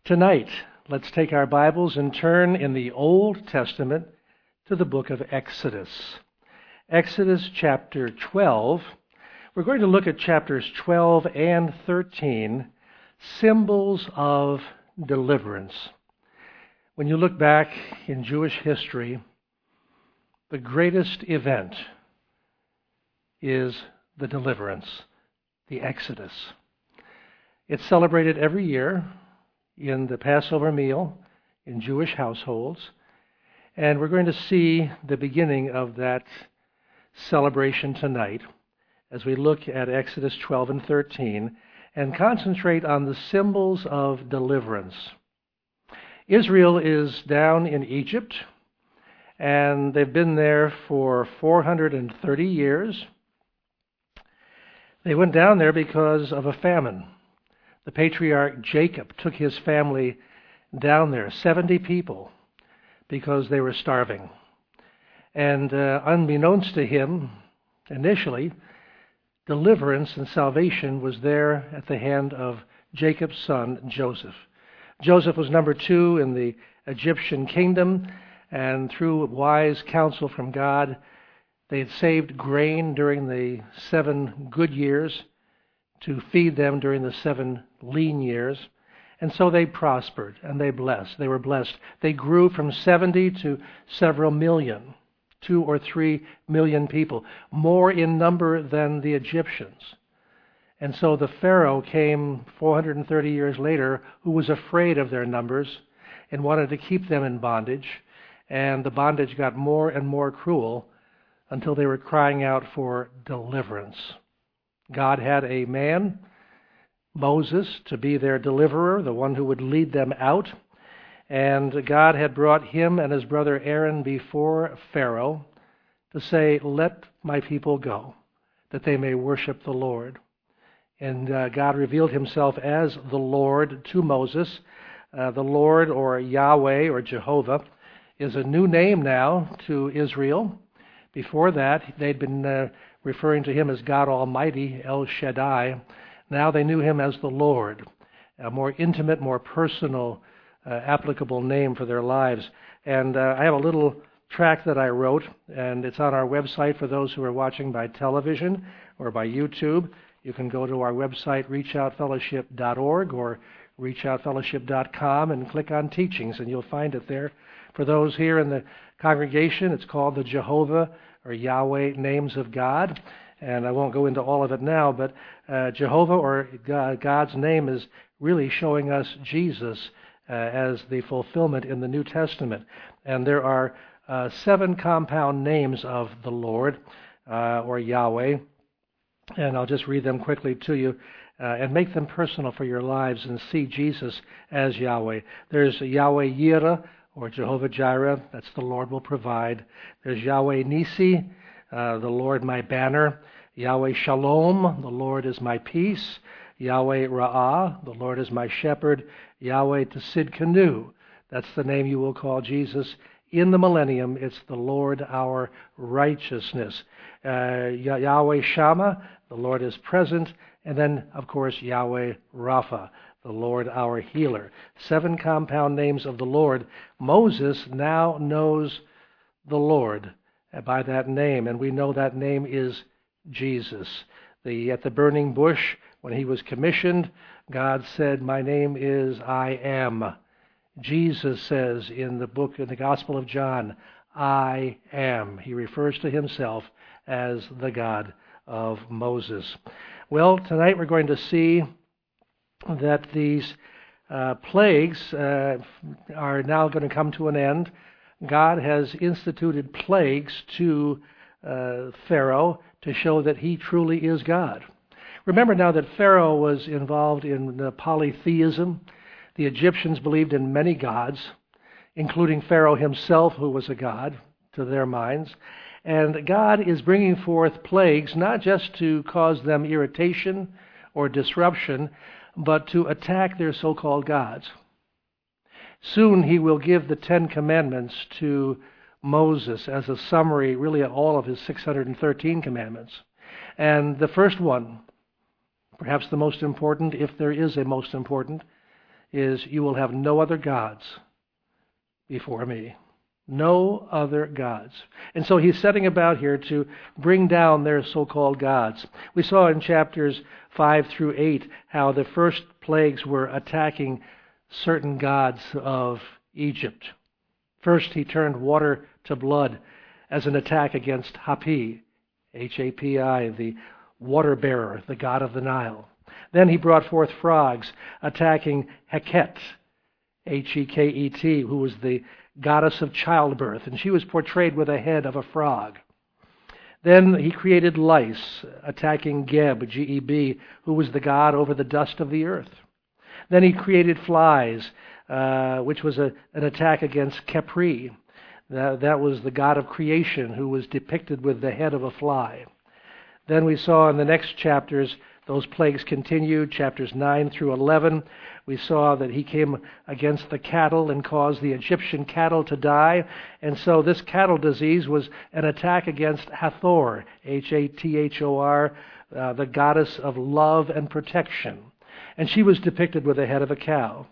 Tonight, let's take our Bibles and turn in the Old Testament to the book of Exodus. Exodus chapter 12. We're going to look at chapters 12 and 13, symbols of deliverance. When you look back in Jewish history, the greatest event is the deliverance, the Exodus. It's celebrated every year in the Passover meal in Jewish households, and we're going to see the beginning of that celebration tonight as we look at Exodus 12 and 13 and concentrate on the symbols of deliverance. Israel is down in Egypt, and they've been there for 430 years. They went down there because of a famine. The patriarch Jacob took his family down there, 70 people, because they were starving. And unbeknownst to him, initially, deliverance and salvation was there at the hand of Jacob's son, Joseph. Joseph was number 2 in the Egyptian kingdom, and through wise counsel from God, they had saved grain during the 7 good years to feed them during the 7 lean years. And so they prospered and they were blessed. They grew from 70 to several million, 2 or 3 million people, more in number than the Egyptians. And so the Pharaoh came 430 years later, who was afraid of their numbers and wanted to keep them in bondage. And the bondage got more and more cruel until they were crying out for deliverance. God had a man, Moses, to be their deliverer, the one who would lead them out. And God had brought him and his brother Aaron before Pharaoh to say, "Let my people go, that they may worship the Lord." And God revealed himself as the Lord to Moses. The Lord, or Yahweh, or Jehovah, is a new name now to Israel. Before that, they'd been referring to him as God Almighty, El Shaddai. Now they knew him as the Lord, a more intimate, more personal, applicable name for their lives. And I have a little tract that I wrote, and it's on our website for those who are watching by television or by YouTube. You can go to our website, reachoutfellowship.org or reachoutfellowship.com, and click on Teachings, and you'll find it there. For those here in the congregation, it's called the Jehovah or Yahweh Names of God, and I won't go into all of it now, but Jehovah, or God's name, is really showing us Jesus as the fulfillment in the New Testament. And there are 7 compound names of the Lord, or Yahweh, and I'll just read them quickly to you and make them personal for your lives and see Jesus as Yahweh. There's Yahweh Yireh, or Jehovah Jireh, that's the Lord will provide. There's Yahweh Nisi, the Lord my banner. Yahweh Shalom, the Lord is my peace. Yahweh Ra'ah, the Lord is my shepherd. Yahweh Tsidkenu, that's the name you will call Jesus in the millennium. It's the Lord our righteousness. Yahweh Shammah, the Lord is present. And then, of course, Yahweh Rapha, the Lord our healer. 7 compound names of the Lord. Moses now knows the Lord by that name, and we know that name is Jesus. At the burning bush, when he was commissioned, God said, "My name is I Am." Jesus says in the Gospel of John, "I am." He refers to himself as the God of Moses. Well, tonight we're going to see that these plagues are now going to come to an end. God has instituted plagues to Pharaoh to show that he truly is God. Remember now that Pharaoh was involved in polytheism. The Egyptians believed in many gods, including Pharaoh himself, who was a god to their minds. And God is bringing forth plagues not just to cause them irritation or disruption, but to attack their so-called gods. Soon he will give the 10 Commandments to Moses as a summary, really, of all of his 613 commandments. And the first one, perhaps the most important, if there is a most important, is, you will have no other gods before me. No other gods. And so he's setting about here to bring down their so-called gods. We saw in chapters 5 through 8 how the first plagues were attacking certain gods of Egypt. First, he turned water to blood as an attack against Hapi, H-A-P-I, the water bearer, the god of the Nile. Then he brought forth frogs, attacking Heket, H-E-K-E-T, who was the goddess of childbirth, and she was portrayed with a head of a frog. Then he created lice, attacking Geb, G-E-B, who was the god over the dust of the earth. Then he created flies, which was an attack against Khepri. That was the god of creation, who was depicted with the head of a fly. Then we saw in the next chapters, those plagues continued, chapters 9 through 11. We saw that he came against the cattle and caused the Egyptian cattle to die. And so this cattle disease was an attack against Hathor, H-A-T-H-O-R, the goddess of love and protection. And she was depicted with the head of a cow.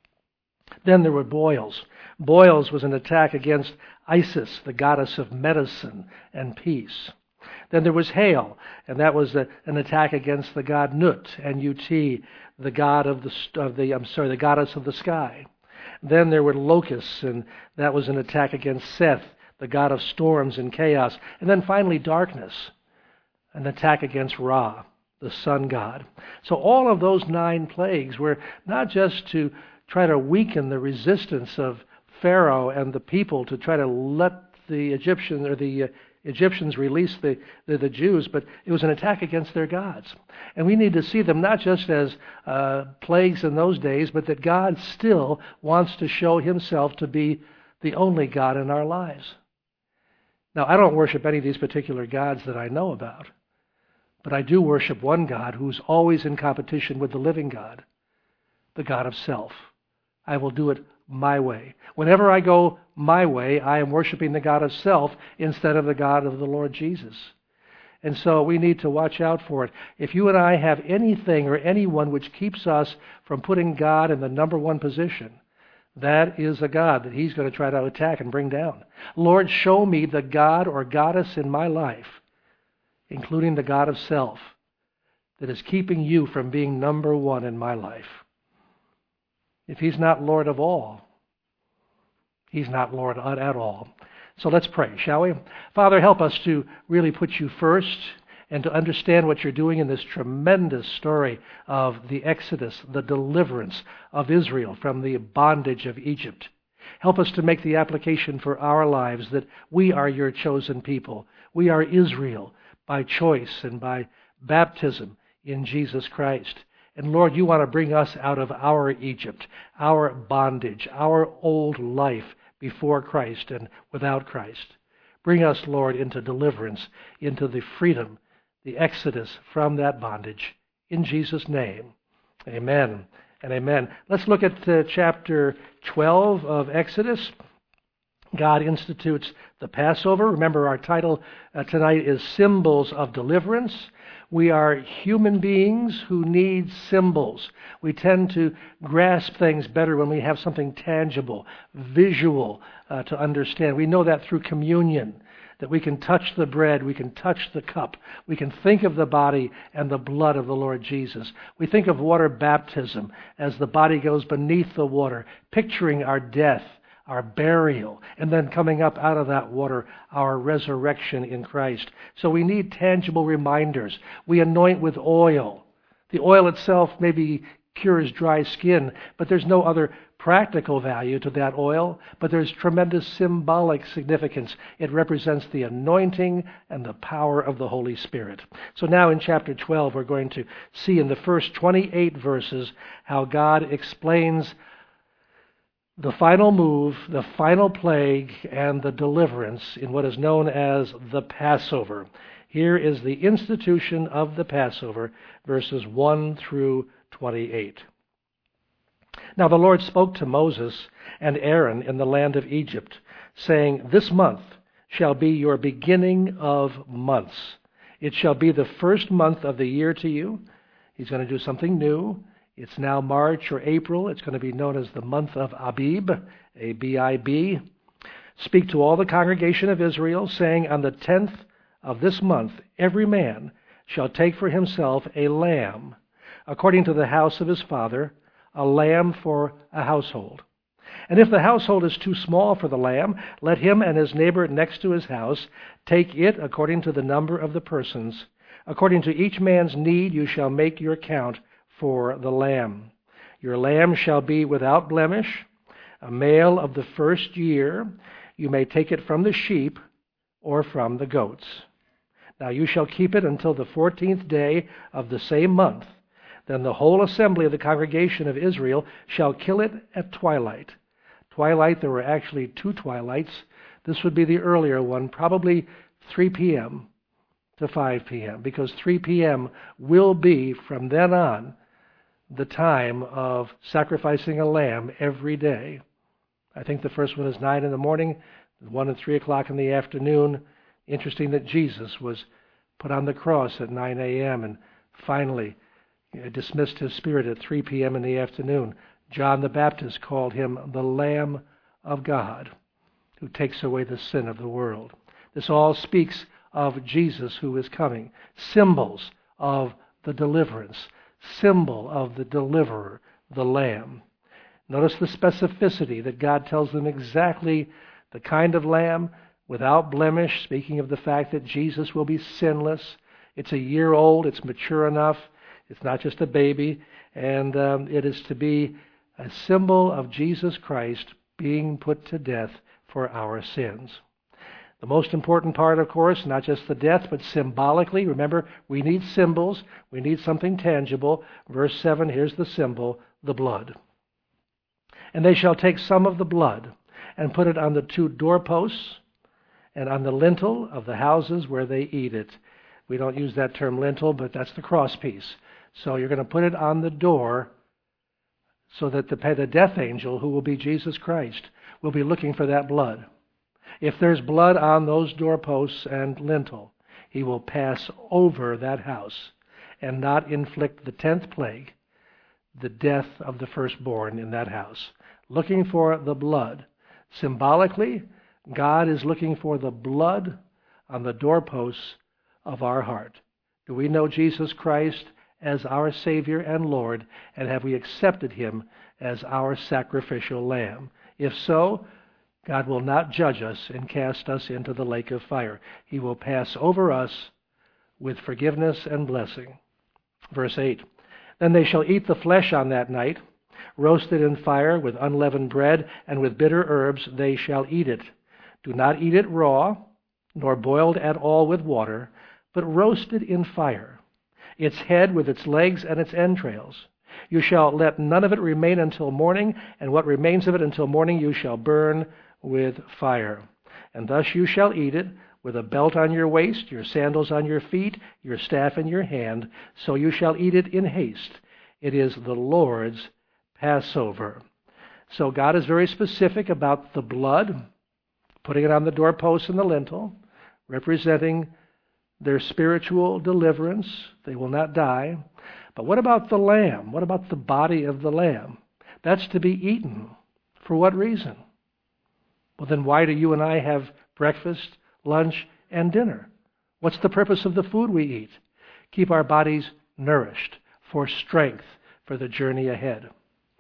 Then there were boils. Boils was an attack against Isis, the goddess of medicine and peace. Then there was hail, and that was an attack against the god Nut, N-U-T, the god of the goddess of the sky. Then there were locusts, and that was an attack against Seth, the god of storms and chaos. And then finally darkness, an attack against Ra, the sun god. So all of those 9 plagues were not just to try to weaken the resistance of Pharaoh and the people to try to let the Egyptians release the Jews, but it was an attack against their gods. And we need to see them not just as plagues in those days, but that God still wants to show himself to be the only God in our lives. Now, I don't worship any of these particular gods that I know about, but I do worship one God who's always in competition with the living God, the God of self. I will do it my way. Whenever I go my way, I am worshiping the God of self instead of the God of the Lord Jesus. And so we need to watch out for it. If you and I have anything or anyone which keeps us from putting God in the number one position, that is a God that he's going to try to attack and bring down. Lord, show me the God or goddess in my life, including the God of self, that is keeping you from being number one in my life. If he's not Lord of all, he's not Lord at all. So let's pray, shall we? Father, help us to really put you first and to understand what you're doing in this tremendous story of the Exodus, the deliverance of Israel from the bondage of Egypt. Help us to make the application for our lives that we are your chosen people. We are Israel by choice and by baptism in Jesus Christ. And Lord, you want to bring us out of our Egypt, our bondage, our old life before Christ and without Christ. Bring us, Lord, into deliverance, into the freedom, the exodus from that bondage. In Jesus' name, amen and amen. Let's look at chapter 12 of Exodus. God institutes the Passover. Remember, our title tonight is Symbols of Deliverance. We are human beings who need symbols. We tend to grasp things better when we have something tangible, visual to understand. We know that through communion, that we can touch the bread, we can touch the cup, we can think of the body and the blood of the Lord Jesus. We think of water baptism as the body goes beneath the water, picturing our death, our burial, and then coming up out of that water, our resurrection in Christ. So we need tangible reminders. We anoint with oil. The oil itself maybe cures dry skin, but there's no other practical value to that oil, but there's tremendous symbolic significance. It represents the anointing and the power of the Holy Spirit. So now in chapter 12, we're going to see in the first 28 verses how God explains the final move, the final plague, and the deliverance in what is known as the Passover. Here is the institution of the Passover, verses 1 through 28. Now the Lord spoke to Moses and Aaron in the land of Egypt, saying, "This month shall be your beginning of months. It shall be the first month of the year to you." He's going to do something new It's now March or April. It's going to be known as the month of Abib, A-B-I-B. Speak to all the congregation of Israel, saying, on the 10th of this month, every man shall take for himself a lamb, according to the house of his father, a lamb for a household. And if the household is too small for the lamb, let him and his neighbor next to his house take it according to the number of the persons. According to each man's need you shall make your count for the lamb. Your lamb shall be without blemish, a male of the first year. You may take it from the sheep or from the goats. Now you shall keep it until the 14th day of the same month. Then the whole assembly of the congregation of Israel shall kill it at twilight. Twilight, there were actually 2 twilights. This would be the earlier one, probably 3 p.m. to 5 p.m., because 3 p.m. will be, from then on, the time of sacrificing a lamb every day. I think the first one is 9 in the morning, the one at 3 o'clock in the afternoon. Interesting that Jesus was put on the cross at 9 a.m. and finally dismissed his spirit at 3 p.m. in the afternoon. John the Baptist called him the Lamb of God, who takes away the sin of the world. This all speaks of Jesus who is coming. Symbols of the deliverance. Symbol of the deliverer, the Lamb. Notice the specificity that God tells them exactly the kind of lamb without blemish, speaking of the fact that Jesus will be sinless. It's a year old. It's mature enough. It's not just a baby. And it is to be a symbol of Jesus Christ being put to death for our sins. The most important part, of course, not just the death, but symbolically. Remember, we need symbols. We need something tangible. Verse 7, here's the symbol, the blood. And they shall take some of the blood and put it on the 2 doorposts and on the lintel of the houses where they eat it. We don't use that term lintel, but that's the crosspiece. So you're going to put it on the door so that the death angel, who will be Jesus Christ, will be looking for that blood. If there's blood on those doorposts and lintel, he will pass over that house and not inflict the 10th plague, the death of the firstborn in that house. Looking for the blood. Symbolically, God is looking for the blood on the doorposts of our heart. Do we know Jesus Christ as our Savior and Lord, and have we accepted him as our sacrificial lamb? If so, God will not judge us and cast us into the lake of fire. He will pass over us with forgiveness and blessing. Verse 8, then they shall eat the flesh on that night, roasted in fire with unleavened bread, and with bitter herbs they shall eat it. Do not eat it raw, nor boiled at all with water, but roasted in fire, its head with its legs and its entrails. You shall let none of it remain until morning, and what remains of it until morning you shall burn with fire. And thus you shall eat it, with a belt on your waist, your sandals on your feet, your staff in your hand. So you shall eat it in haste. It is the Lord's Passover. So God is very specific about the blood, putting it on the doorpost and the lintel, representing their spiritual deliverance. They will not die. But what about the lamb? What about the body of the lamb? That's to be eaten. For what reason? Well, then why do you and I have breakfast, lunch, and dinner? What's the purpose of the food we eat? Keep our bodies nourished for strength for the journey ahead.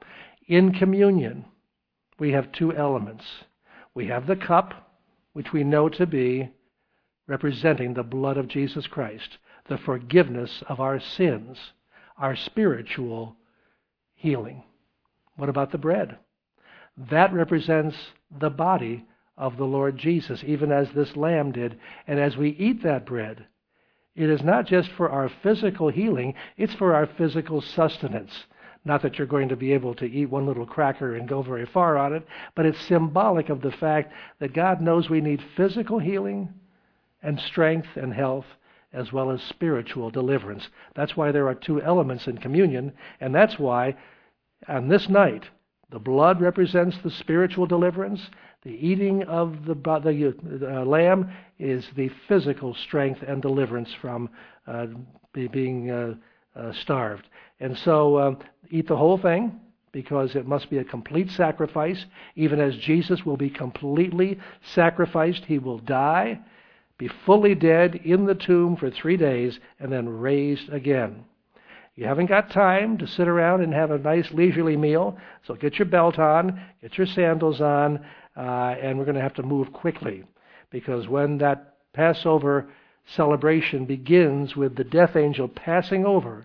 In communion, we have 2 elements. We have the cup, which we know to be representing the blood of Jesus Christ, the forgiveness of our sins, our spiritual healing. What about the bread? That represents the body of the Lord Jesus, even as this lamb did. And as we eat that bread, it is not just for our physical healing, it's for our physical sustenance. Not that you're going to be able to eat one little cracker and go very far on it, but it's symbolic of the fact that God knows we need physical healing and strength and health, as well as spiritual deliverance. That's why there are 2 elements in communion, and that's why on this night, the blood represents the spiritual deliverance. The eating of the lamb is the physical strength and deliverance from being starved. And so eat the whole thing, because it must be a complete sacrifice. Even as Jesus will be completely sacrificed, he will die, be fully dead in the tomb for 3 days, and then raised again. You haven't got time to sit around and have a nice leisurely meal, so get your belt on, get your sandals on, and we're going to have to move quickly, because when that Passover celebration begins with the death angel passing over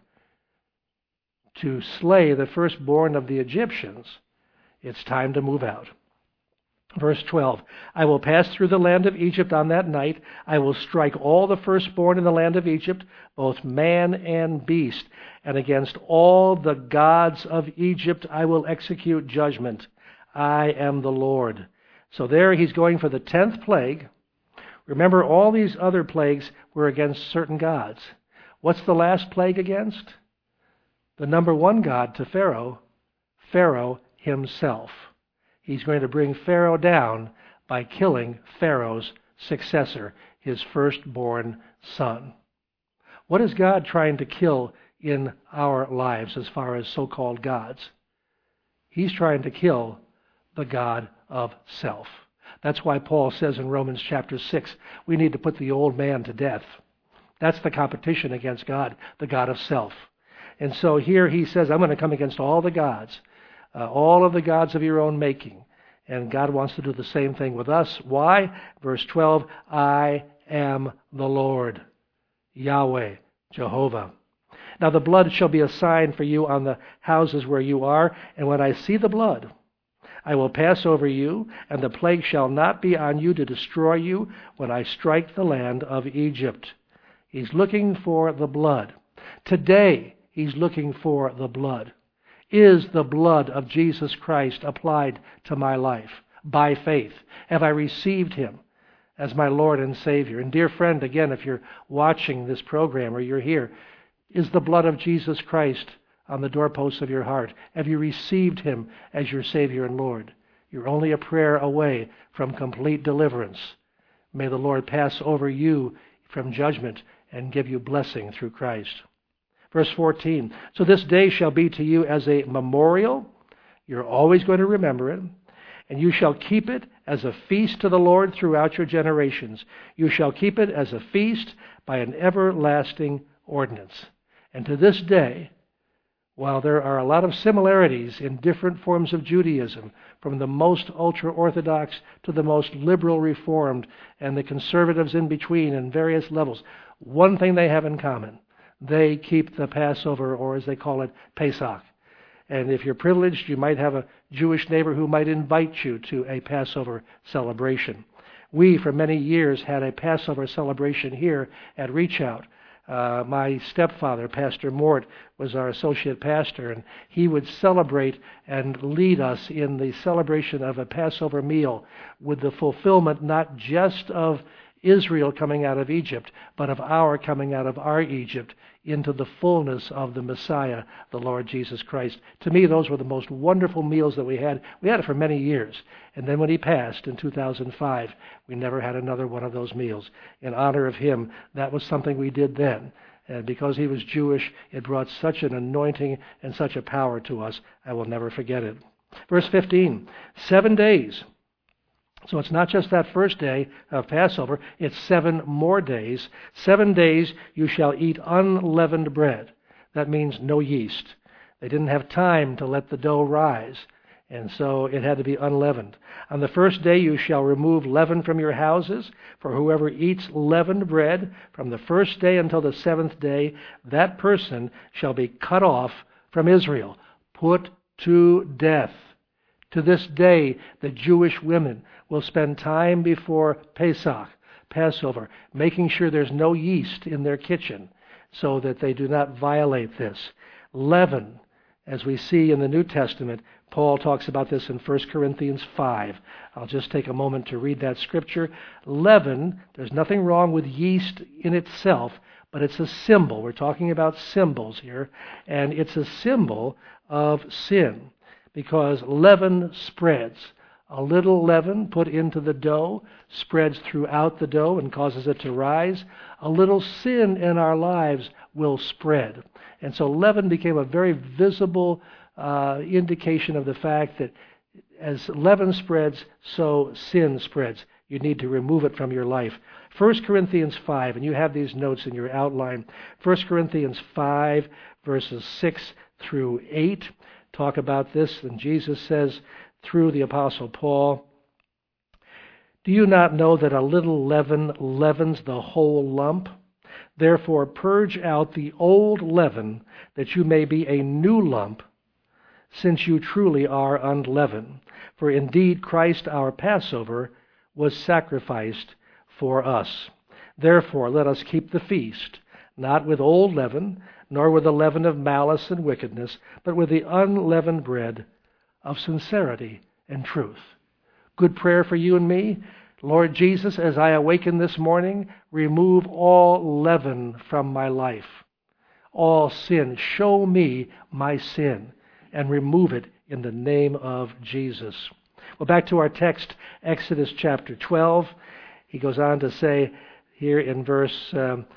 to slay the firstborn of the Egyptians, it's time to move out. Verse 12, I will pass through the land of Egypt on that night. I will strike all the firstborn in the land of Egypt, both man and beast. And against all the gods of Egypt I will execute judgment. I am the Lord. So there he's going for the 10th plague. Remember, all these other plagues were against certain gods. What's the last plague against? The number one god to Pharaoh, Pharaoh himself. He's going to bring Pharaoh down by killing Pharaoh's successor, his firstborn son. What is God trying to kill in our lives as far as so-called gods? He's trying to kill the god of self. That's why Paul says in Romans chapter 6, we need to put the old man to death. That's the competition against God, the god of self. And so here he says, I'm going to come against all the gods, all of the gods of your own making. And God wants to do the same thing with us. Why? Verse 12, I am the Lord, Yahweh, Jehovah. Now the blood shall be a sign for you on the houses where you are, and when I see the blood, I will pass over you, and the plague shall not be on you to destroy you when I strike the land of Egypt. He's looking for the blood. Today, he's looking for the blood. Is the blood of Jesus Christ applied to my life by faith? Have I received him as my Lord and Savior? And dear friend, again, if you're watching this program or you're here, is the blood of Jesus Christ on the doorposts of your heart? Have you received him as your Savior and Lord? You're only a prayer away from complete deliverance. May the Lord pass over you from judgment and give you blessing through Christ. Verse 14, so this day shall be to you as a memorial. You're always going to remember it. And you shall keep it as a feast to the Lord throughout your generations. You shall keep it as a feast by an everlasting ordinance. And to this day, while there are a lot of similarities in different forms of Judaism, from the most ultra-Orthodox to the most liberal Reformed and the conservatives in between in various levels, one thing they have in common: they keep the Passover, or as they call it, Pesach. And if you're privileged, you might have a Jewish neighbor who might invite you to a Passover celebration. We, for many years, had a Passover celebration here at Reach Out. My stepfather, Pastor Mort, was our associate pastor, and he would celebrate and lead us in the celebration of a Passover meal with the fulfillment not just of Israel coming out of Egypt, but of our coming out of our Egypt into the fullness of the Messiah, the Lord Jesus Christ. To me, those were the most wonderful meals that we had. We had it for many years. And then when he passed in 2005, we never had another one of those meals. In honor of him, that was something we did then. And because he was Jewish, it brought such an anointing and such a power to us. I will never forget it. Verse 15, 7 days. So it's not just that first day of Passover, it's 7 more days. 7 days you shall eat unleavened bread. That means no yeast. They didn't have time to let the dough rise, and so it had to be unleavened. On the first day you shall remove leaven from your houses, for whoever eats leavened bread from the first day until the 7th day, that person shall be cut off from Israel, put to death. To this day, the Jewish women will spend time before Pesach, Passover, making sure there's no yeast in their kitchen so that they do not violate this. Leaven, as we see in the New Testament, Paul talks about this in 1 Corinthians 5. I'll just take a moment to read that scripture. Leaven, there's nothing wrong with yeast in itself, but it's a symbol. We're talking about symbols here, and it's a symbol of sin, because leaven spreads. A little leaven put into the dough spreads throughout the dough and causes it to rise. A little sin in our lives will spread. And so leaven became a very visible indication of the fact that as leaven spreads, so sin spreads. You need to remove it from your life. 1 Corinthians 5, and you have these notes in your outline. 1 Corinthians 5, verses 6 through 8 talk about this. And Jesus says through the Apostle Paul, "Do you not know that a little leaven leavens the whole lump? Therefore purge out the old leaven, that you may be a new lump, since you truly are unleavened. For indeed Christ our Passover was sacrificed for us. Therefore let us keep the feast, not with old leaven, nor with the leaven of malice and wickedness, but with the unleavened bread of sincerity and truth." Good prayer for you and me. Lord Jesus, as I awaken this morning, remove all leaven from my life, all sin. Show me my sin and remove it in the name of Jesus. Well, back to our text, Exodus chapter 12. He goes on to say here in verse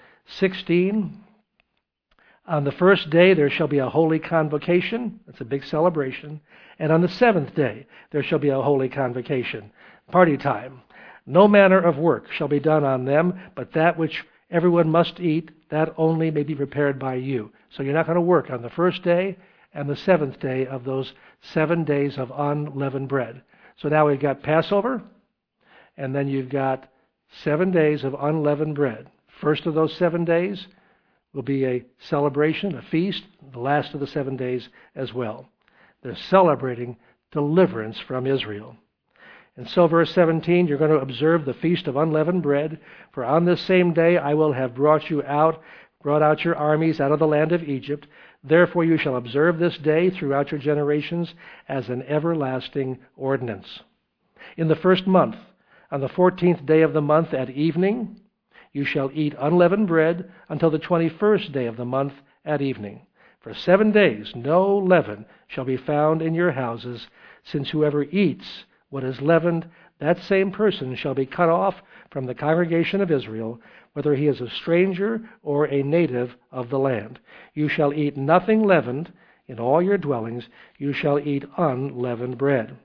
16, "On the first day there shall be a holy convocation." That's a big celebration. "And on the seventh day there shall be a holy convocation," party time. "No manner of work shall be done on them, but that which everyone must eat, that only may be prepared by you." So you're not going to work on the first day and the seventh day of those 7 days of unleavened bread. So now we've got Passover, and then you've got 7 days of unleavened bread. First of those 7 days will be a celebration, a feast, the last of the 7 days as well. They're celebrating deliverance from Israel. And so verse 17, "You're going to observe the feast of unleavened bread, for on this same day I will have brought out your armies out of the land of Egypt. Therefore you shall observe this day throughout your generations as an everlasting ordinance. In the first month, on the 14th day of the month at evening, you shall eat unleavened bread until the 21st day of the month at evening. For 7 days no leaven shall be found in your houses, since whoever eats what is leavened, that same person shall be cut off from the congregation of Israel, whether he is a stranger or a native of the land. You shall eat nothing leavened in all your dwellings. You shall eat unleavened bread."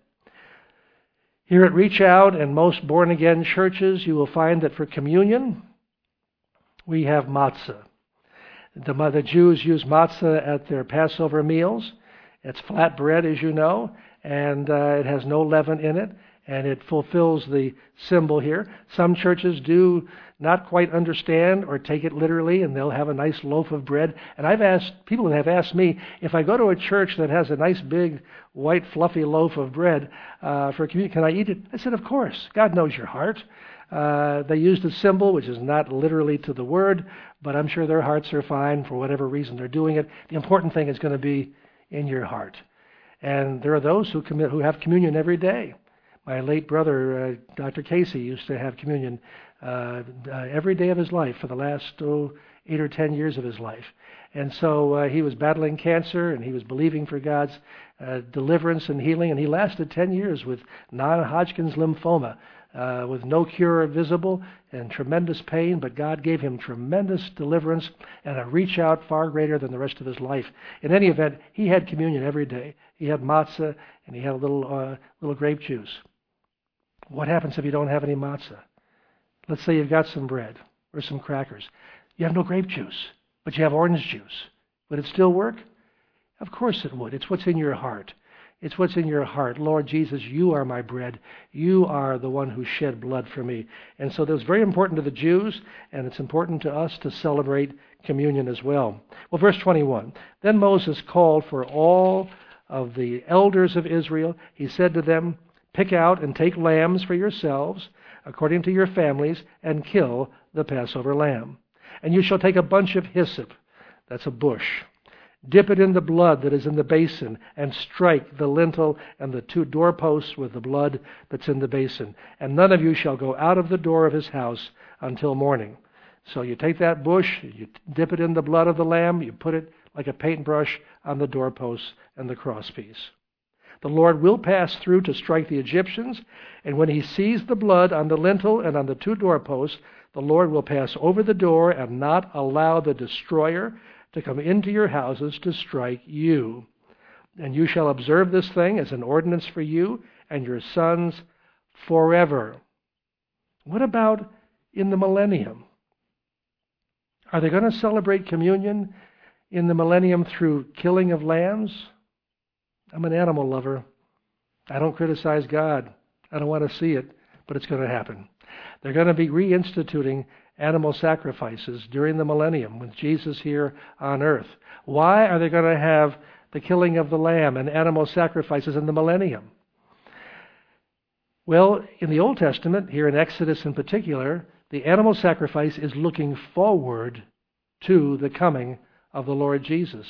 Here at Reach Out and most born-again churches, you will find that for communion, we have matzah. The Jews use matzah at their Passover meals. It's flat bread, as you know, and it has no leaven in it, and it fulfills the symbol here. Some churches do not quite understand or take it literally, and they'll have a nice loaf of bread. And people have asked me, if I go to a church that has a nice big white fluffy loaf of bread for communion, can I eat it? I said, of course. God knows your heart. They used a symbol which is not literally to the word, but I'm sure their hearts are fine for whatever reason they're doing it. The important thing is going to be in your heart. And there are those who have communion every day. My late brother, Dr. Casey, used to have communion every day of his life for the last 8 or 10 years of his life. And so he was battling cancer, and he was believing for God's deliverance and healing, and he lasted 10 years with non-Hodgkin's lymphoma, with no cure visible and tremendous pain, but God gave him tremendous deliverance and a reach out far greater than the rest of his life. In any event, he had communion every day. He had matzah, and he had a little grape juice. What happens if you don't have any matzah? Let's say you've got some bread or some crackers. You have no grape juice, but you have orange juice. Would it still work? Of course it would. It's what's in your heart. It's what's in your heart. Lord Jesus, you are my bread. You are the one who shed blood for me. And so that was very important to the Jews, and it's important to us to celebrate communion as well. Well, verse 21, "Then Moses called for all of the elders of Israel. He said to them, 'Pick out and take lambs for yourselves, according to your families, and kill the Passover lamb. And you shall take a bunch of hyssop,' that's a bush, 'dip it in the blood that is in the basin, and strike the lintel and the 2 doorposts with the blood that's in the basin. And none of you shall go out of the door of his house until morning.'" So you take that bush, you dip it in the blood of the lamb, you put it like a paintbrush on the doorposts and the crosspiece. The Lord will pass through to strike the Egyptians, and when he sees the blood on the lintel and on the 2 doorposts, the Lord will pass over the door and not allow the destroyer to come into your houses to strike you. And you shall observe this thing as an ordinance for you and your sons forever. What about in the millennium? Are they going to celebrate communion in the millennium through killing of lambs? I'm an animal lover. I don't criticize God. I don't want to see it, but it's going to happen. They're going to be reinstituting animal sacrifices during the millennium with Jesus here on earth. Why are they going to have the killing of the lamb and animal sacrifices in the millennium? Well, in the Old Testament, here in Exodus in particular, the animal sacrifice is looking forward to the coming of the Lord Jesus.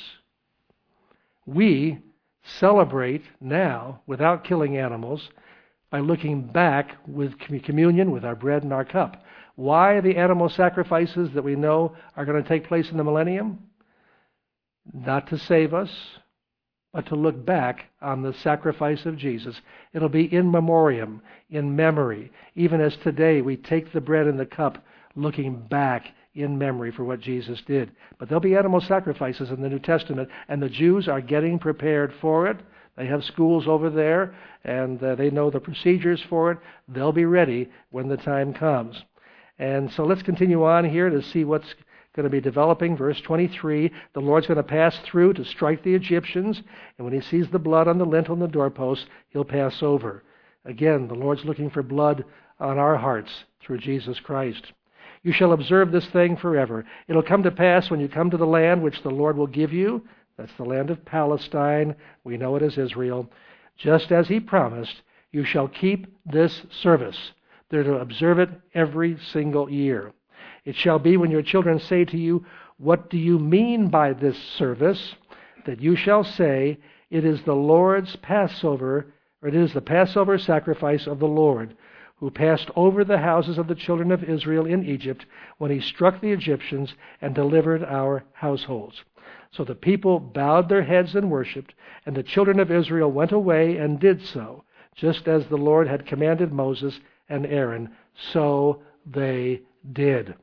We celebrate now without killing animals by looking back with communion with our bread and our cup. Why the animal sacrifices that we know are going to take place in the millennium? Not to save us, but to look back on the sacrifice of Jesus. It'll be in memoriam, in memory, even as today we take the bread and the cup looking back in memory for what Jesus did. But there'll be animal sacrifices in the New Testament, and the Jews are getting prepared for it. They have schools over there, and they know the procedures for it. They'll be ready when the time comes. And so let's continue on here to see what's going to be developing. Verse 23, the Lord's going to pass through to strike the Egyptians, and when he sees the blood on the lintel and the doorpost, he'll pass over. Again, the Lord's looking for blood on our hearts through Jesus Christ. You shall observe this thing forever. It'll come to pass when you come to the land which the Lord will give you. That's the land of Palestine. We know it as Israel. Just as he promised, you shall keep this service. They're to observe it every single year. It shall be when your children say to you, "What do you mean by this service?" that you shall say, "It is the Lord's Passover," or "It is the Passover sacrifice of the Lord, who passed over the houses of the children of Israel in Egypt when he struck the Egyptians and delivered our households." So the people bowed their heads and worshipped, and the children of Israel went away and did so, just as the Lord had commanded Moses and Aaron. So they did.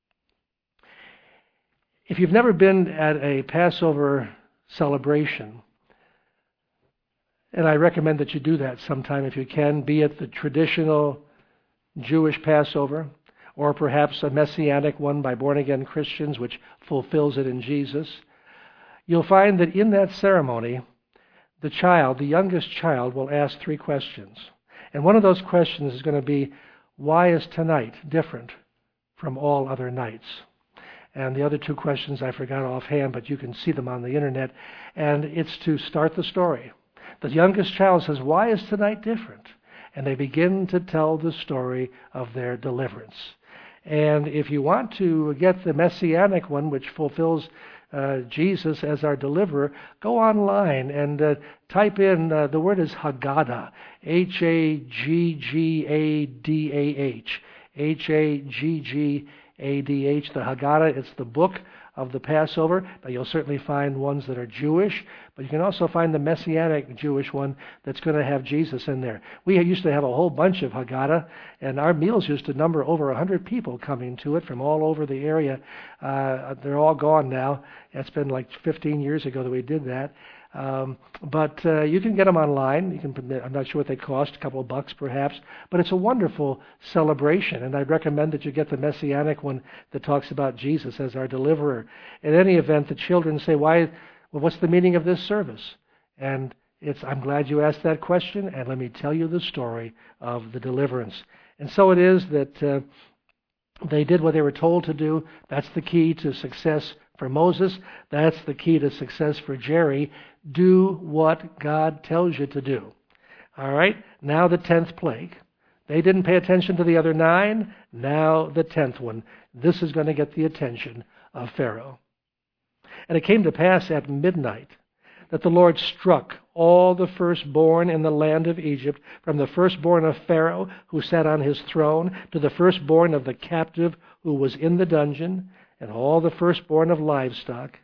If you've never been at a Passover celebration, and I recommend that you do that sometime if you can, be it the traditional Jewish Passover, or perhaps a Messianic one by born-again Christians, which fulfills it in Jesus, you'll find that in that ceremony, the youngest child, will ask 3 questions. And one of those questions is going to be, why is tonight different from all other nights? And the other 2 questions I forgot offhand, but you can see them on the internet. And it's to start the story. The youngest child says, why is tonight different? And they begin to tell the story of their deliverance. And if you want to get the Messianic one, which fulfills Jesus as our deliverer, go online and type in, the word is Haggadah, H-A-G-G-A-D-A-H, H-A-G-G-A-D-H, the Haggadah. It's the book of the Passover. Now, you'll certainly find ones that are Jewish, but you can also find the Messianic Jewish one that's going to have Jesus in there. We used to have a whole bunch of Haggadah, and our meals used to number over 100 people coming to it from all over the area. They're all gone now. It's been like 15 years ago that we did that. But you can get them online. I'm not sure what they cost, a couple of bucks perhaps. But it's a wonderful celebration, and I'd recommend that you get the Messianic one that talks about Jesus as our deliverer. In any event, the children say, what's the meaning of this service? And I'm glad you asked that question, and let me tell you the story of the deliverance. And so it is that they did what they were told to do. That's the key to success for Moses. That's the key to success for Jerry. Do what God tells you to do. All right? Now the 10th plague. They didn't pay attention to the other 9. Now the 10th one. This is going to get the attention of Pharaoh. And it came to pass at midnight that the Lord struck all the firstborn in the land of Egypt, from the firstborn of Pharaoh, who sat on his throne, to the firstborn of the captive who was in the dungeon, and all the firstborn of livestock.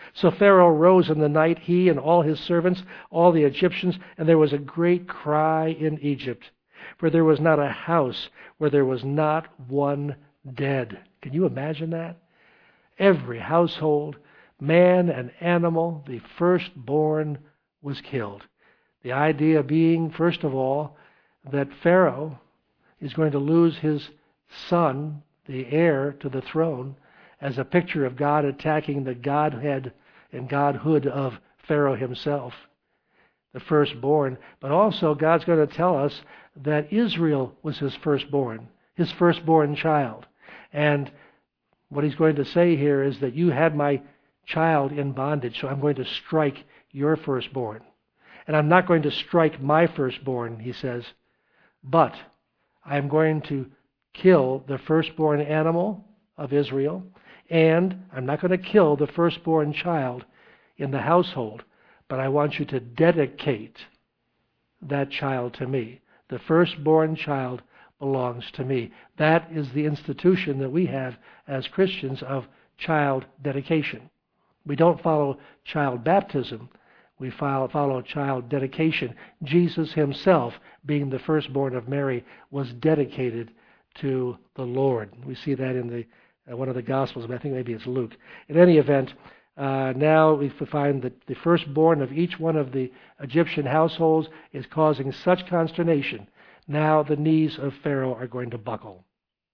So Pharaoh rose in the night, he and all his servants, all the Egyptians, and there was a great cry in Egypt, for there was not a house where there was not one dead. Can you imagine that? Every household, man and animal, the firstborn was killed. The idea being, first of all, that Pharaoh is going to lose his son, the heir to the throne, as a picture of God attacking the Godhead and Godhood of Pharaoh himself, the firstborn. But also God's going to tell us that Israel was his firstborn child. And what he's going to say here is that you had my child in bondage, so I'm going to strike your firstborn. And I'm not going to strike my firstborn, he says, but I'm going to kill the firstborn animal of Israel, and I'm not going to kill the firstborn child in the household, but I want you to dedicate that child to me. The firstborn child belongs to me. That is the institution that we have as Christians of child dedication. We don't follow child baptism. We follow child dedication. Jesus himself, being the firstborn of Mary, was dedicated to the Lord. We see that in one of the Gospels, but I think maybe it's Luke. In any event, now we find that the firstborn of each one of the Egyptian households is causing such consternation. Now the knees of Pharaoh are going to buckle.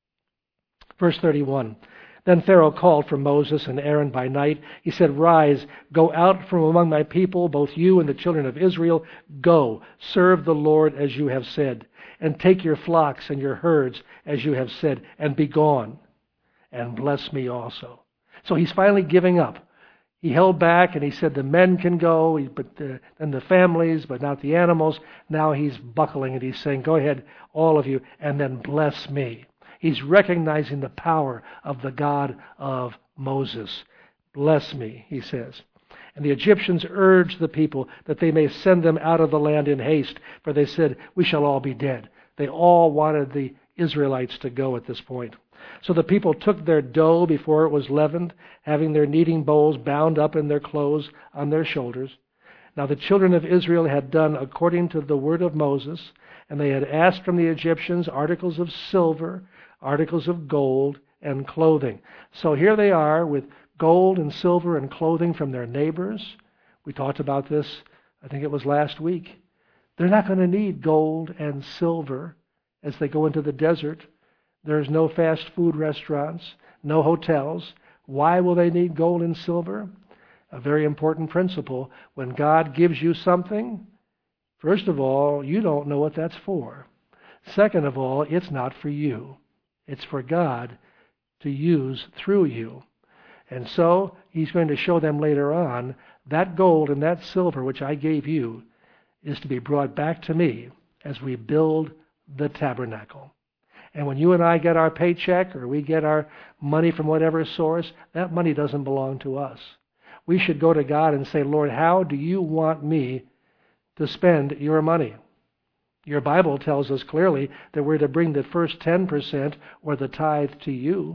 Verse 31. Then Pharaoh called for Moses and Aaron by night. He said, "Rise, go out from among my people, both you and the children of Israel. Go, serve the Lord as you have said, and take your flocks and your herds as you have said, and be gone, and bless me also." So he's finally giving up. He held back and he said the men can go, and the families, but not the animals. Now he's buckling and he's saying, "Go ahead, all of you, and then bless me." He's recognizing the power of the God of Moses. "Bless me," he says. And the Egyptians urged the people that they may send them out of the land in haste, for they said, "We shall all be dead." They all wanted the Israelites to go at this point. So the people took their dough before it was leavened, having their kneading bowls bound up in their clothes on their shoulders. Now the children of Israel had done according to the word of Moses, and they had asked from the Egyptians articles of silver, articles of gold, and clothing. So here they are with gold and silver and clothing from their neighbors. We talked about this, I think it was last week. They're not going to need gold and silver as they go into the desert. There's no fast food restaurants, no hotels. Why will they need gold and silver? A very important principle. When God gives you something, first of all, you don't know what that's for. Second of all, it's not for you. It's for God to use through you. And so he's going to show them later on that gold and that silver which I gave you is to be brought back to me as we build the tabernacle. And when you and I get our paycheck or we get our money from whatever source, that money doesn't belong to us. We should go to God and say, "Lord, how do you want me to spend your money?" Your Bible tells us clearly that we're to bring the first 10% or the tithe to you.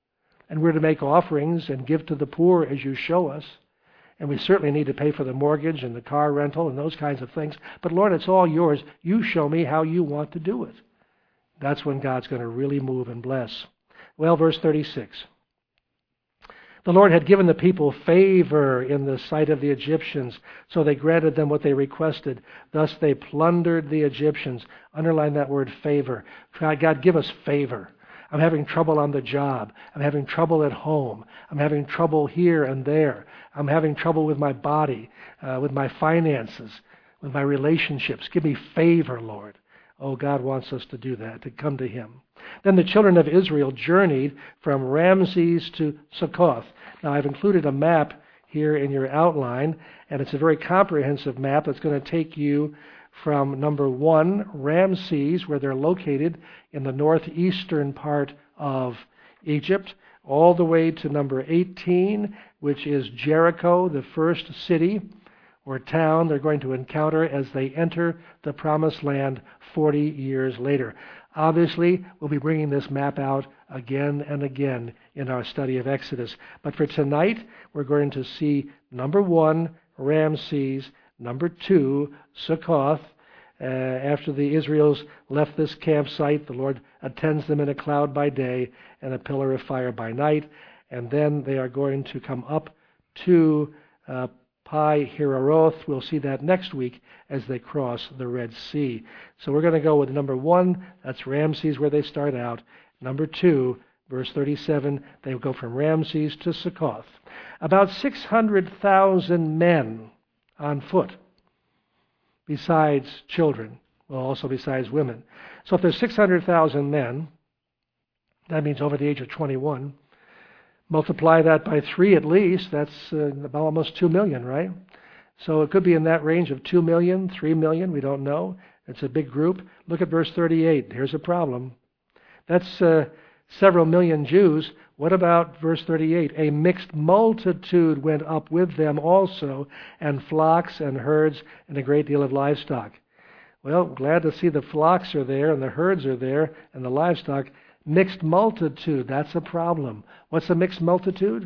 And we're to make offerings and give to the poor as you show us. And we certainly need to pay for the mortgage and the car rental and those kinds of things. But Lord, it's all yours. You show me how you want to do it. That's when God's going to really move and bless. Well, verse 36. The Lord had given the people favor in the sight of the Egyptians, so they granted them what they requested. Thus they plundered the Egyptians. Underline that word favor. God, give us favor. I'm having trouble on the job. I'm having trouble at home. I'm having trouble here and there. I'm having trouble with my body, with my finances, with my relationships. Give me favor, Lord. Oh, God wants us to do that, to come to Him. Then the children of Israel journeyed from Ramses to Succoth. Now, I've included a map here in your outline, and it's a very comprehensive map that's going to take you from number 1, Ramses, where they're located in the northeastern part of Egypt, all the way to number 18, which is Jericho, the first city, or town they're going to encounter as they enter the Promised Land 40 years later. Obviously, we'll be bringing this map out again and again in our study of Exodus. But for tonight, we're going to see number 1, Ramses, number 2, Succoth. After the Israels left this campsite, the Lord attends them in a cloud by day and a pillar of fire by night. And then they are going to come up to Pi Hiroth. We'll see that next week as they cross the Red Sea. So we're going to go with number 1. That's Ramses, where they start out. Number 2, verse 37, they will go from Ramses to Succoth. About 600,000 men on foot, besides children, well, also besides women. So if there's 600,000 men, that means over the age of 21. Multiply that by 3 at least, that's about almost 2 million, right? So it could be in that range of 2 million, 3 million, we don't know. It's a big group. Look at verse 38. Here's a problem. That's several million Jews. What about verse 38? A mixed multitude went up with them also, and flocks and herds and a great deal of livestock. Well, glad to see the flocks are there and the herds are there and the livestock. Mixed multitude, that's a problem. What's a mixed multitude?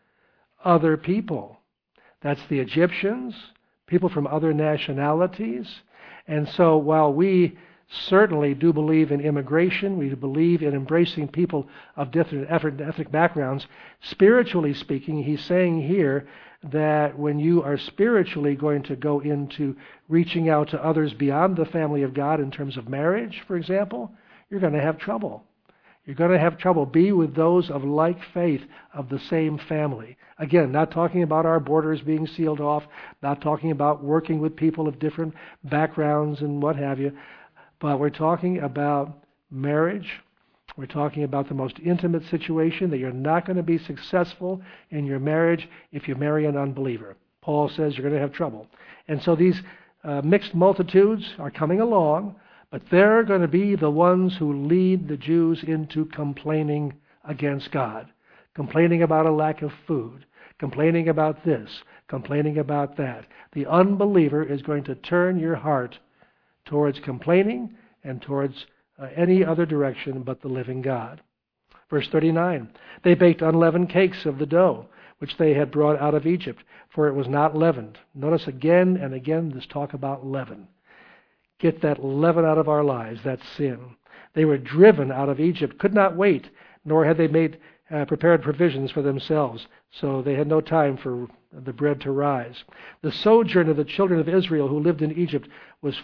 Other people. That's the Egyptians, people from other nationalities. And so while we certainly do believe in immigration, we believe in embracing people of different ethnic backgrounds, spiritually speaking, he's saying here that when you are spiritually going to go into reaching out to others beyond the family of God in terms of marriage, for example, you're going to have trouble. You're going to have trouble. Be with those of like faith, of the same family. Again, not talking about our borders being sealed off, not talking about working with people of different backgrounds and what have you, but we're talking about marriage. We're talking about the most intimate situation, that you're not going to be successful in your marriage if you marry an unbeliever. Paul says you're going to have trouble. And so these mixed multitudes are coming along, but they're going to be the ones who lead the Jews into complaining against God, complaining about a lack of food, complaining about this, complaining about that. The unbeliever is going to turn your heart towards complaining and towards any other direction but the living God. Verse 39, they baked unleavened cakes of the dough, which they had brought out of Egypt, for it was not leavened. Notice again and again this talk about leaven. Get that leaven out of our lives, that sin. They were driven out of Egypt, could not wait, nor had they prepared provisions for themselves, so they had no time for the bread to rise. The sojourn of the children of Israel who lived in Egypt was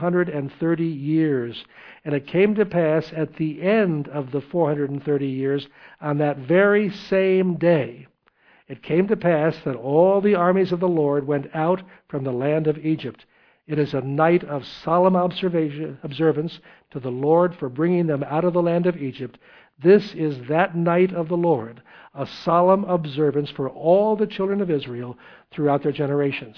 430 years, and it came to pass at the end of the 430 years, on that very same day, it came to pass that all the armies of the Lord went out from the land of Egypt. It is a night of solemn observance to the Lord for bringing them out of the land of Egypt. This is that night of the Lord, a solemn observance for all the children of Israel throughout their generations.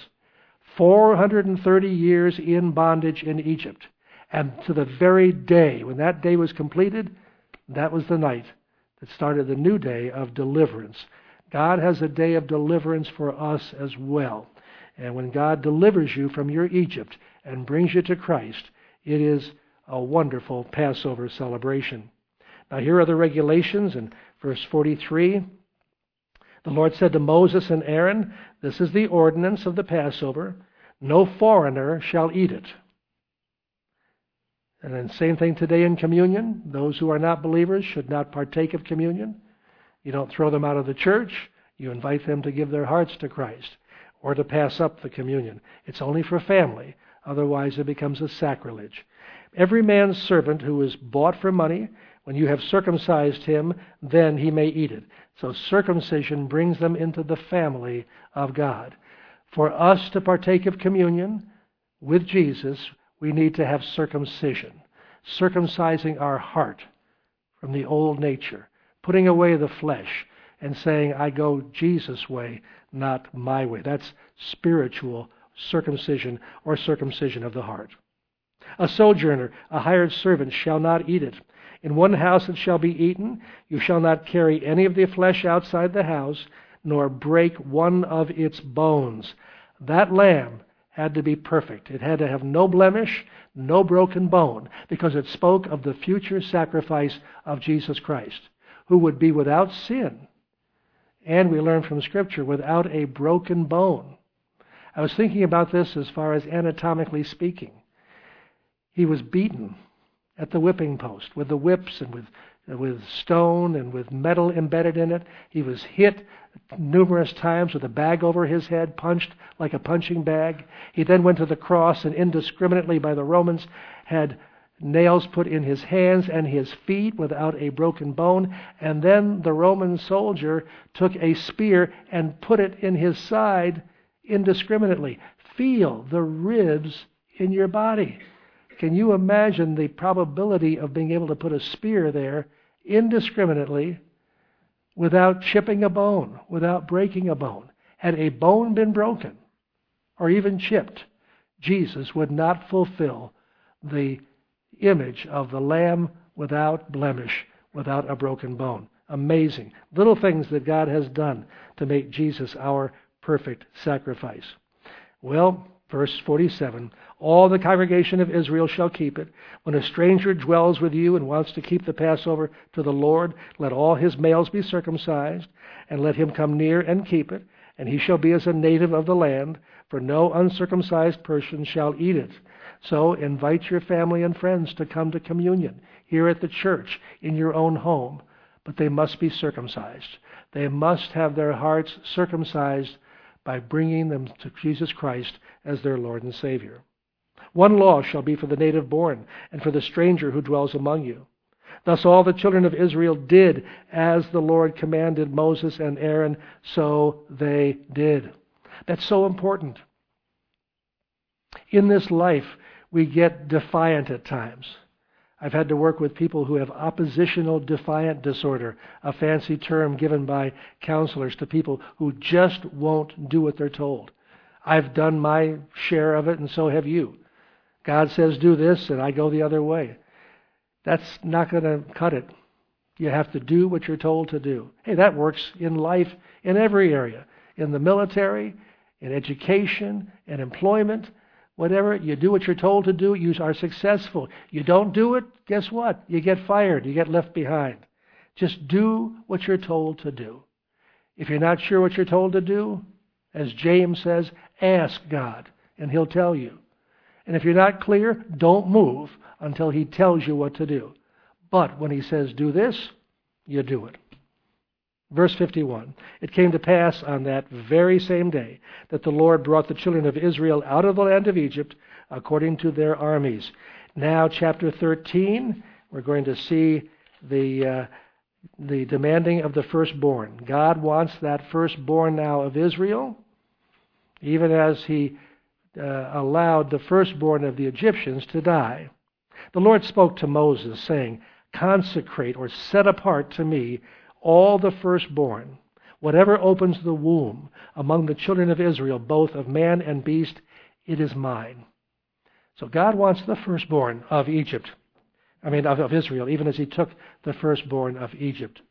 430 years in bondage in Egypt. And to the very day, when that day was completed, that was the night that started the new day of deliverance. God has a day of deliverance for us as well. And when God delivers you from your Egypt and brings you to Christ, it is a wonderful Passover celebration. Now here are the regulations in verse 43. The Lord said to Moses and Aaron, this is the ordinance of the Passover. No foreigner shall eat it. And then same thing today in communion. Those who are not believers should not partake of communion. You don't throw them out of the church. You invite them to give their hearts to Christ or to pass up the communion. It's only for family. Otherwise it becomes a sacrilege. Every man's servant who is bought for money, when you have circumcised him, then he may eat it. So circumcision brings them into the family of God. For us to partake of communion with Jesus, we need to have circumcision, circumcising our heart from the old nature, putting away the flesh and saying, I go Jesus' way, not my way. That's spiritual circumcision or circumcision of the heart. A sojourner, a hired servant, shall not eat it. In one house it shall be eaten. You shall not carry any of the flesh outside the house, nor break one of its bones. That lamb had to be perfect. It had to have no blemish, no broken bone, because it spoke of the future sacrifice of Jesus Christ, who would be without sin. And we learn from Scripture, without a broken bone. I was thinking about this as far as anatomically speaking. He was beaten at the whipping post with the whips and with stone and with metal embedded in it. He was hit numerous times with a bag over his head, punched like a punching bag. He then went to the cross and indiscriminately by the Romans had nails put in his hands and his feet without a broken bone. And then the Roman soldier took a spear and put it in his side indiscriminately. Feel the ribs in your body. Can you imagine the probability of being able to put a spear there indiscriminately without chipping a bone, without breaking a bone? Had a bone been broken or even chipped, Jesus would not fulfill the image of the Lamb without blemish, without a broken bone. Amazing. Little things that God has done to make Jesus our perfect sacrifice. Well, verse 47, all the congregation of Israel shall keep it. When a stranger dwells with you and wants to keep the Passover to the Lord, let all his males be circumcised, and let him come near and keep it. And he shall be as a native of the land, for no uncircumcised person shall eat it. So invite your family and friends to come to communion here at the church, in your own home. But they must be circumcised. They must have their hearts circumcised by bringing them to Jesus Christ as their Lord and Savior. One law shall be for the native born and for the stranger who dwells among you. Thus all the children of Israel did as the Lord commanded Moses and Aaron, so they did. That's so important. In this life, we get defiant at times. I've had to work with people who have oppositional defiant disorder, a fancy term given by counselors to people who just won't do what they're told. I've done my share of it, and so have you. God says do this, and I go the other way. That's not going to cut it. You have to do what you're told to do. Hey, that works in life in every area. In the military, in education, in employment, whatever. You do what you're told to do, you are successful. You don't do it, guess what? You get fired. You get left behind. Just do what you're told to do. If you're not sure what you're told to do, as James says, ask God, and He'll tell you. And if you're not clear, don't move until He tells you what to do. But when He says do this, you do it. Verse 51, it came to pass on that very same day that the Lord brought the children of Israel out of the land of Egypt according to their armies. Now, chapter 13, we're going to see the demanding of the firstborn. God wants that firstborn now of Israel, even as He allowed the firstborn of the Egyptians to die. The Lord spoke to Moses, saying, consecrate or set apart to me all the firstborn, whatever opens the womb among the children of Israel, both of man and beast, it is mine. So God wants the firstborn of Egypt. Of Israel, even as He took the firstborn of Egypt.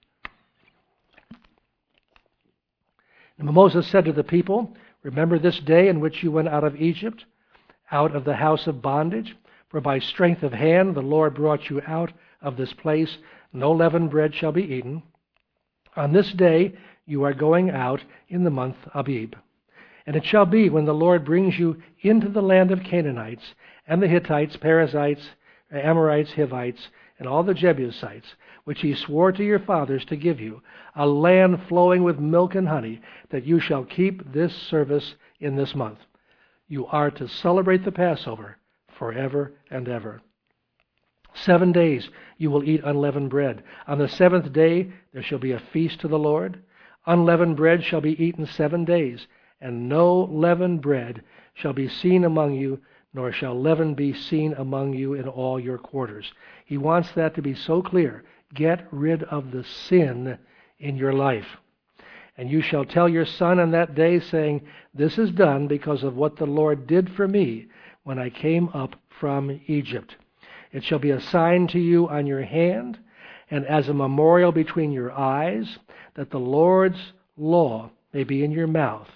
And Moses said to the people, remember this day in which you went out of Egypt, out of the house of bondage, for by strength of hand the Lord brought you out of this place. No leavened bread shall be eaten. On this day you are going out in the month Abib. And it shall be when the Lord brings you into the land of Canaanites, and the Hittites, Perizzites, Amorites, Hivites, and all the Jebusites, which He swore to your fathers to give you, a land flowing with milk and honey, that you shall keep this service in this month. You are to celebrate the Passover forever and ever. 7 days you will eat unleavened bread. On the seventh day there shall be a feast to the Lord. Unleavened bread shall be eaten 7 days, and no leavened bread shall be seen among you, nor shall leaven be seen among you in all your quarters. He wants that to be so clear. Get rid of the sin in your life. And you shall tell your son on that day, saying, this is done because of what the Lord did for me when I came up from Egypt. It shall be a sign to you on your hand, and as a memorial between your eyes, that the Lord's law may be in your mouth.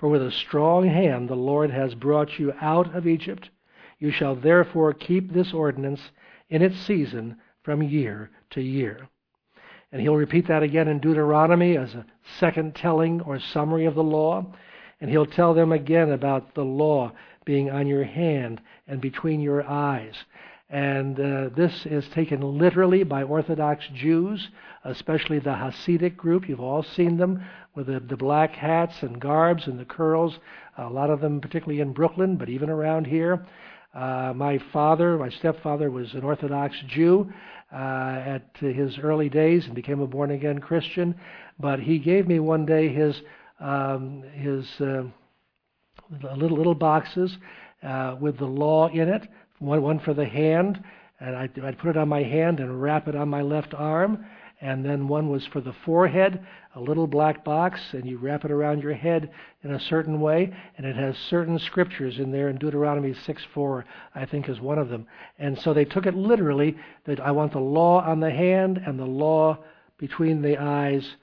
For with a strong hand the Lord has brought you out of Egypt. You shall therefore keep this ordinance in its season from year to year. And he'll repeat that again in Deuteronomy as a second telling or summary of the law. And he'll tell them again about the law being on your hand and between your eyes. And this is taken literally by Orthodox Jews, especially the Hasidic group. You've all seen them with the black hats and garbs and the curls, a lot of them particularly in Brooklyn, but even around here. My stepfather was an Orthodox Jew at his early days and became a born-again Christian. But he gave me one day his little boxes with the law in it, one for the hand, and I'd put it on my hand and wrap it on my left arm. And then one was for the forehead, a little black box, and you wrap it around your head in a certain way, and it has certain scriptures in there, and Deuteronomy 6:4, I think, is one of them. And so they took it literally, that I want the law on the hand and the law between the eyes.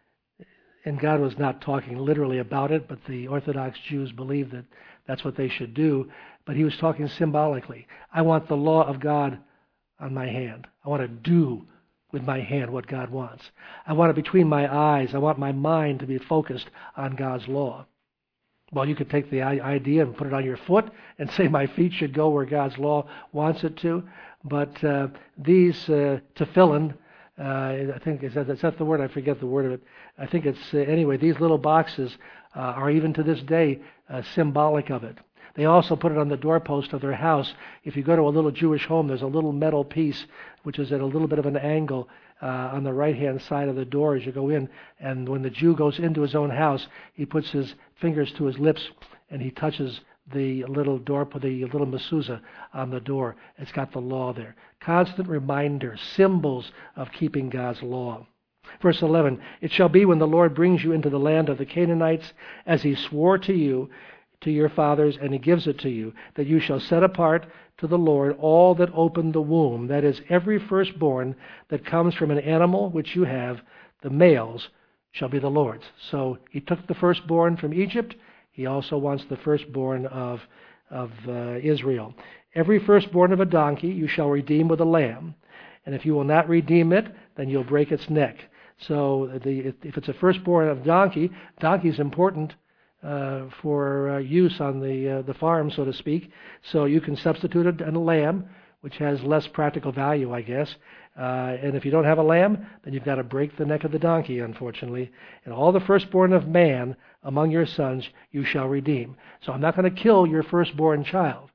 And God was not talking literally about it, but the Orthodox Jews believed that that's what they should do. But he was talking symbolically. I want the law of God on my hand. I want to do with my hand what God wants. I want it between my eyes. I want my mind to be focused on God's law. Well, you could take the idea and put it on your foot and say my feet should go where God's law wants it to. But these tefillin, I think, is that the word? I forget the word of it. I think it's, anyway, these little boxes are even to this day symbolic of it. They also put it on the doorpost of their house. If you go to a little Jewish home, there's a little metal piece which is at a little bit of an angle on the right-hand side of the door as you go in. And when the Jew goes into his own house, he puts his fingers to his lips and he touches the little door, the little mezuzah on the door. It's got the law there. Constant reminder, symbols of keeping God's law. Verse 11, it shall be when the Lord brings you into the land of the Canaanites, as he swore to you, to your fathers, and he gives it to you, that you shall set apart to the Lord all that open the womb, that is, every firstborn that comes from an animal which you have, the males shall be the Lord's. So he took the firstborn from Egypt. He also wants the firstborn of Israel. Every firstborn of a donkey you shall redeem with a lamb, and if you will not redeem it, then you'll break its neck. So if it's a firstborn of donkey is important for use on the farm, so to speak. So you can substitute it in a lamb, which has less practical value, I guess. And if you don't have a lamb, then you've got to break the neck of the donkey, unfortunately. And all the firstborn of man among your sons you shall redeem. So I'm not going to kill your firstborn child,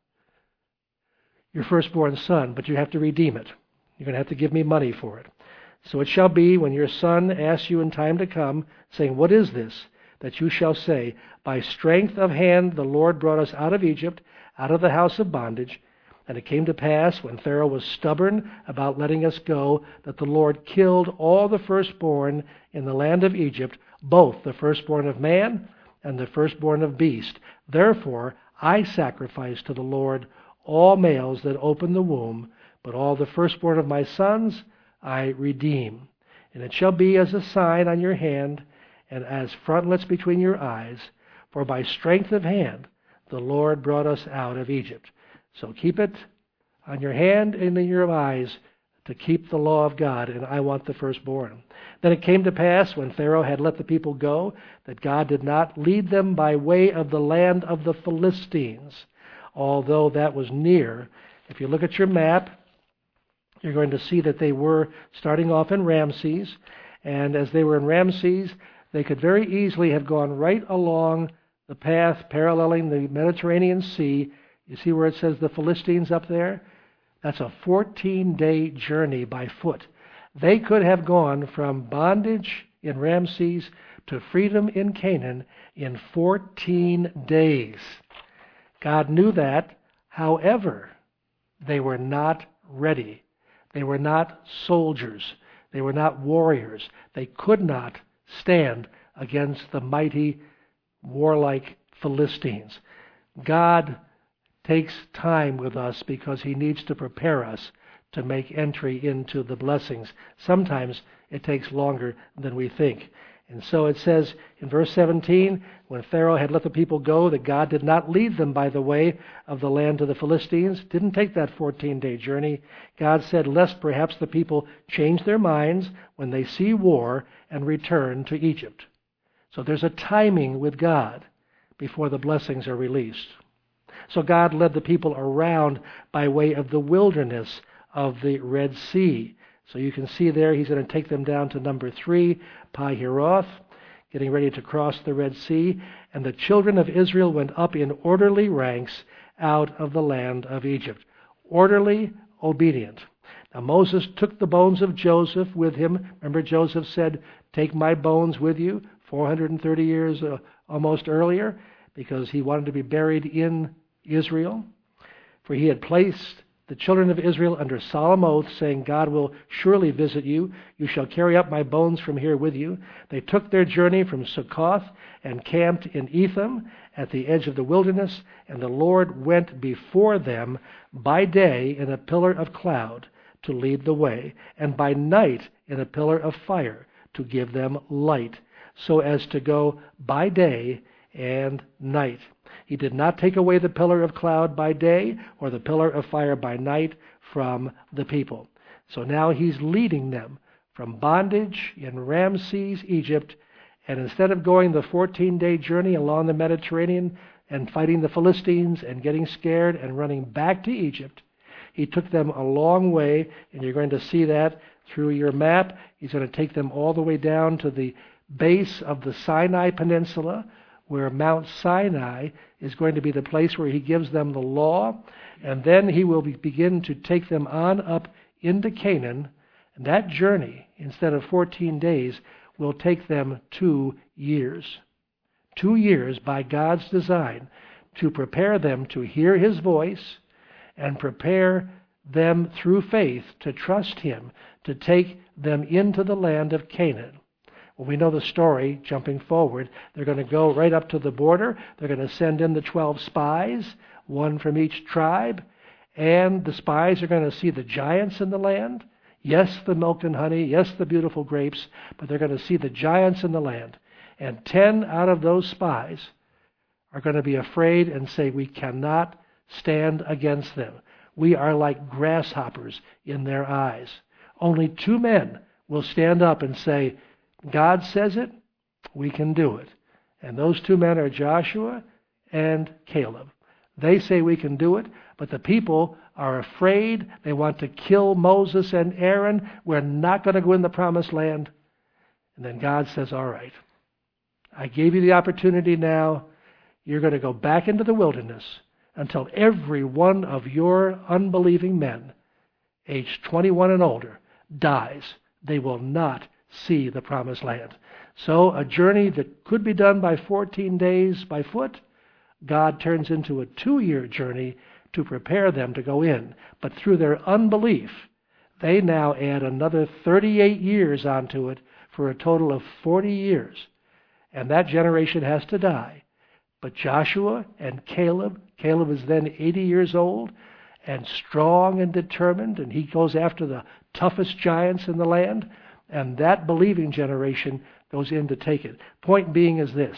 your firstborn son, but you have to redeem it. You're going to have to give me money for it. So it shall be when your son asks you in time to come, saying, what is this? That you shall say, by strength of hand the Lord brought us out of Egypt, out of the house of bondage. And it came to pass, when Pharaoh was stubborn about letting us go, that the Lord killed all the firstborn in the land of Egypt, both the firstborn of man and the firstborn of beast. Therefore I sacrifice to the Lord all males that open the womb, but all the firstborn of my sons I redeem. And it shall be as a sign on your hand, and as frontlets between your eyes, for by strength of hand the Lord brought us out of Egypt. So keep it on your hand and in your eyes to keep the law of God, and I want the firstborn. Then it came to pass, when Pharaoh had let the people go, that God did not lead them by way of the land of the Philistines, although that was near. If you look at your map, you're going to see that they were starting off in Ramses, and as they were in Ramses, they could very easily have gone right along the path paralleling the Mediterranean Sea. You see where it says the Philistines up there? That's a 14-day journey by foot. They could have gone from bondage in Ramses to freedom in Canaan in 14 days. God knew that. However, they were not ready. They were not soldiers. They were not warriors. They could not stand against the mighty, warlike Philistines. God takes time with us because he needs to prepare us to make entry into the blessings. Sometimes it takes longer than we think. And so it says in verse 17, when Pharaoh had let the people go, that God did not lead them by the way of the land to the Philistines. Didn't take that 14-day journey. God said, lest perhaps the people change their minds when they see war and return to Egypt. So there's a timing with God before the blessings are released. So God led the people around by way of the wilderness of the Red Sea. So you can see there he's going to take them down to number 3, Pi-Hiroth, getting ready to cross the Red Sea. And the children of Israel went up in orderly ranks out of the land of Egypt. Orderly, obedient. Now Moses took the bones of Joseph with him. Remember, Joseph said, take my bones with you 430 years almost earlier, because he wanted to be buried in Israel. For he had placed the children of Israel under solemn oath, saying, God will surely visit you. You shall carry up my bones from here with you. They took their journey from Succoth and camped in Etham at the edge of the wilderness, and the Lord went before them by day in a pillar of cloud to lead the way, and by night in a pillar of fire to give them light, so as to go by day and night. He did not take away the pillar of cloud by day or the pillar of fire by night from the people. So now he's leading them from bondage in Ramses, Egypt, and instead of going the 14-day journey along the Mediterranean and fighting the Philistines and getting scared and running back to Egypt, he took them a long way, and you're going to see that through your map. He's going to take them all the way down to the base of the Sinai Peninsula, where Mount Sinai is going to be the place where he gives them the law, and then he will begin to take them on up into Canaan. And that journey, instead of 14 days, will take them 2 years. 2 years by God's design to prepare them to hear his voice and prepare them through faith to trust him, to take them into the land of Canaan. Well, we know the story, jumping forward. They're going to go right up to the border. They're going to send in the 12 spies, one from each tribe. And the spies are going to see the giants in the land. Yes, the milk and honey. Yes, the beautiful grapes. But they're going to see the giants in the land. And 10 out of those spies are going to be afraid and say, we cannot stand against them. We are like grasshoppers in their eyes. Only 2 men will stand up and say, God says it, we can do it. And those 2 men are Joshua and Caleb. They say we can do it, but the people are afraid. They want to kill Moses and Aaron. We're not going to go in the promised land. And then God says, all right, I gave you the opportunity now. You're going to go back into the wilderness until every one of your unbelieving men, aged 21 and older, dies. They will not see the promised land. So a journey that could be done by 14 days by foot, God turns into a 2-year journey to prepare them to go in. But through their unbelief, they now add another 38 years onto it for a total of 40 years. And that generation has to die. But Joshua and Caleb is then 80 years old and strong and determined, and he goes after the toughest giants in the land. And that believing generation goes in to take it. Point being is this.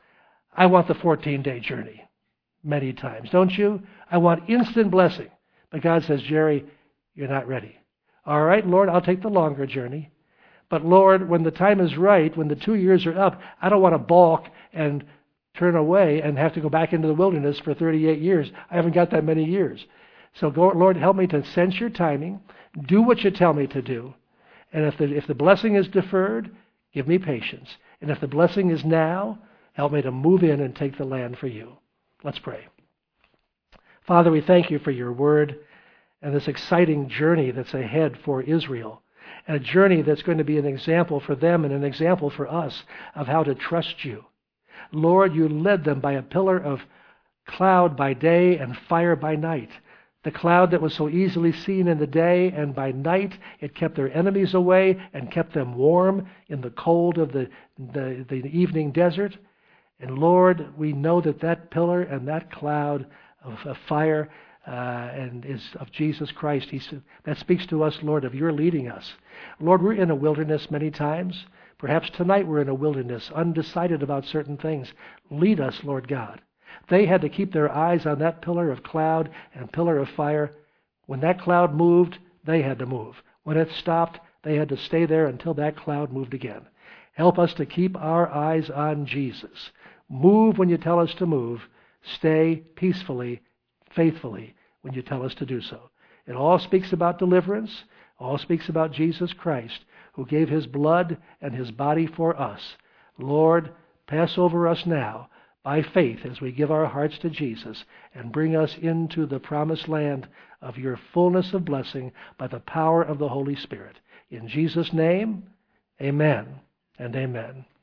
I want the 14-day journey many times, don't you? I want instant blessing. But God says, Jerry, you're not ready. All right, Lord, I'll take the longer journey. But Lord, when the time is right, when the 2 years are up, I don't want to balk and turn away and have to go back into the wilderness for 38 years. I haven't got that many years. So Lord, help me to sense your timing, do what you tell me to do. And if the blessing is deferred, give me patience. And if the blessing is now, help me to move in and take the land for you. Let's pray. Father, we thank you for your word and this exciting journey that's ahead for Israel. And a journey that's going to be an example for them and an example for us of how to trust you. Lord, you led them by a pillar of cloud by day and fire by night. The cloud that was so easily seen in the day, and by night it kept their enemies away and kept them warm in the cold of the evening desert. And Lord, we know that pillar and that cloud of fire and is of Jesus Christ. That speaks to us, Lord, of your leading us. Lord, we're in a wilderness many times, Perhaps tonight we're in a wilderness, undecided about certain things. Lead us, Lord God. They had to keep their eyes on that pillar of cloud and pillar of fire. When that cloud moved, they had to move. When it stopped, they had to stay there until that cloud moved again. Help us to keep our eyes on Jesus. Move when you tell us to move. Stay peacefully, faithfully when you tell us to do so. It all speaks about deliverance. All speaks about Jesus Christ, who gave his blood and his body for us. Lord, pass over us now by faith as we give our hearts to Jesus and bring us into the promised land of your fullness of blessing by the power of the Holy Spirit. In Jesus' name, amen and amen.